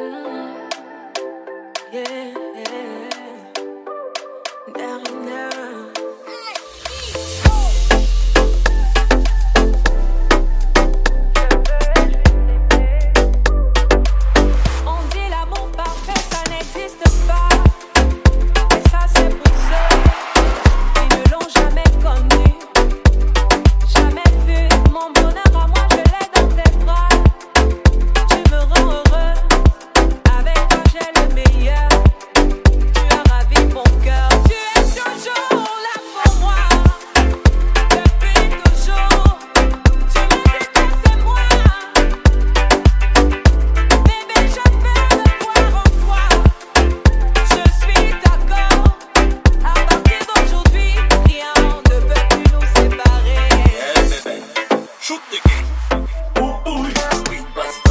Yeah, Darina. On dit l'amour parfait, ça n'existe pas. Et ça c'est pour ceux qui ne l'ont jamais connu, jamais vu. Mon bonheur à moi, je l'ai dans tes bras. Tu me rends heureux, avec toi j'ai le meilleur. Tu as ravi mon cœur, tu es toujours là pour moi. Depuis toujours, tu me dis que c'est moi. Bébé, je peux me voir en toi. Je suis d'accord, à partir d'aujourd'hui, rien ne peut plus nous séparer. Shoot the game. Ooh, ooh, oui, basta.